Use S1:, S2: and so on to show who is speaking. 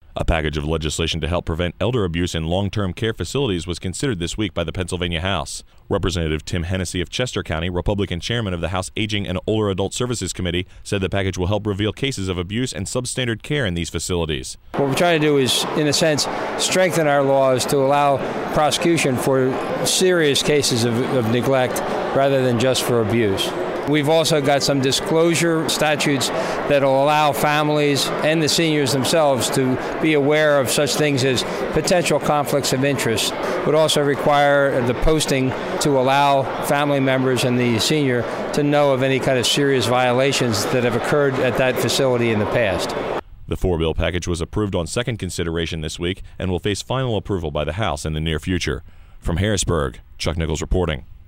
S1: A package of legislation to help prevent elder abuse in long-term care facilities was considered this week by the Pennsylvania House. Representative Tim Hennessy of Chester County, Republican chairman of the House Aging and Older Adult Services Committee, said the package will help reveal cases of abuse and substandard care in these facilities.
S2: What we're trying to do is, in a sense, strengthen our laws to allow prosecution for serious cases of neglect rather than just for abuse. We've also got some disclosure statutes that will allow families and the seniors themselves to be aware of such things as potential conflicts of interest. Would also require the posting to allow family members and the senior to know of any kind of serious violations that have occurred at that facility in the past.
S1: The four-bill package was approved on second consideration this week and will face final approval by the House in the near future. From Harrisburg, Chuck Nichols reporting.